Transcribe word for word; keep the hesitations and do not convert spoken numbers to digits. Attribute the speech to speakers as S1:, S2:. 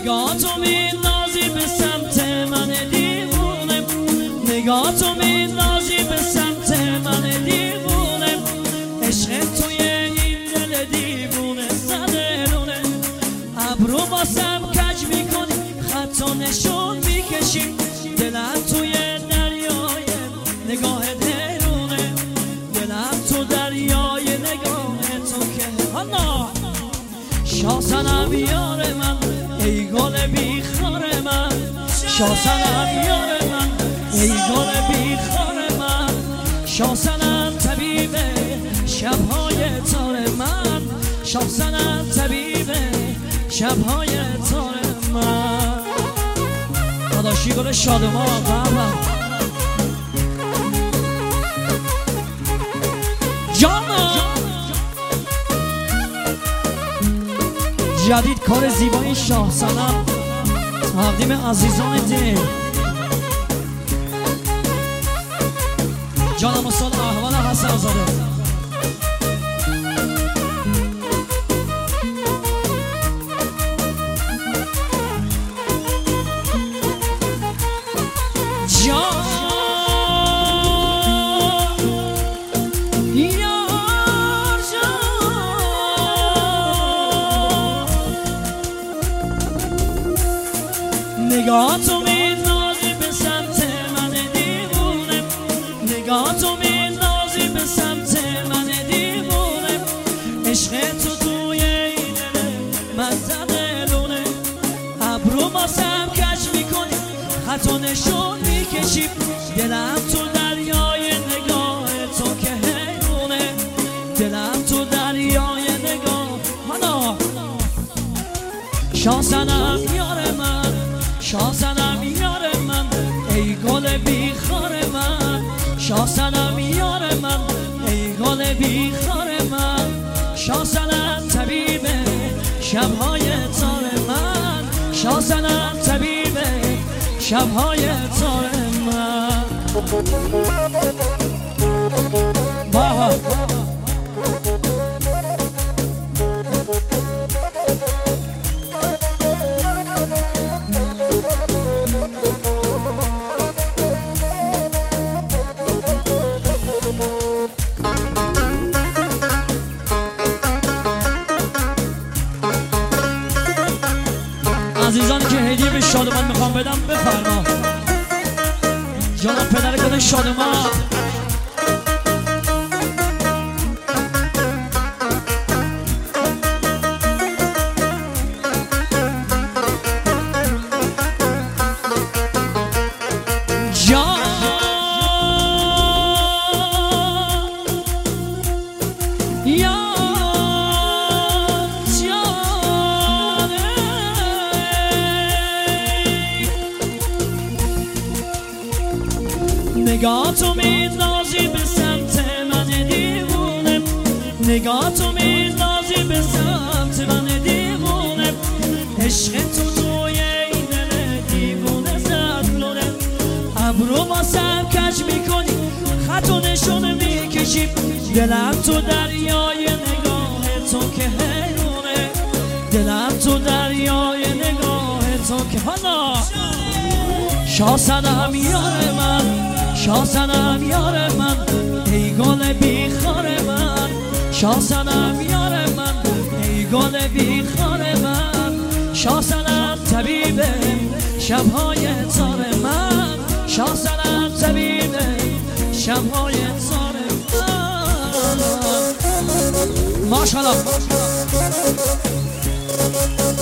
S1: نگاه تو میندازی به سمت من دیوونه، نگاه تو میندازی به سمت من دیوونه، عشق توی این دل دیوونه زدلونه، ابرو باسم کج میکنی خط و نشون میکشی، دلم توی دریای نگاه درونه، دلم تو دریای نگاه تو که حالا شاسنم یار من ای گل بیخار من، شاسنم یار من ای گل بیخار من، شاسنم طبیب شبهای تار من، شاسنم طبیب شبهای تار من. داداشی گل شادمان بابا جانا جدید کار زیبایی شاه سنم تقدیم عزیزان دل. جانم استاد احوال حسن زاده جان یار جان، نگاه تو میندازی به سمت من دیوونه، نگاه تو میندازی به سمت من دیوونه، عشق تو توی این دل من زدلونه، ابرو باسم کج میکنی خط و نشون میکشی، دلم تو دریای نگاه تو که حیرونه، دلم تو دریای نگاه حالا شاسنم یار من، شاسنم یار من ای گل بیخار من، شاسنم یار من ای گل بیخار من، شاسنم طبیب شبهای تار من، شاسنم طبیب شبهای تار من. باها عزیزانی که هدیه به شادمان میخوام بدم بفرما. جانم پدر گل شادمان جان یا نگاه تو میندازی به سمت من دیوونه، نگاه تو میندازی به سمت من دیوونه، عشق تو توی این دل دیوونه زدلونه، ابرو باسم کج میکنی خط و نشون میکشی، دلم تو دریای نگاه تو که حیرونه، دلم تو دریای نگاه تو که حالا شاسنم یار من، شاسنم یار من ای گل بیخار من، شاسنم یار من ای گل بیخار من، شاسنم طبیب شبهای تار من، شاسنم طبیب شبهای تار من. ماشاءالله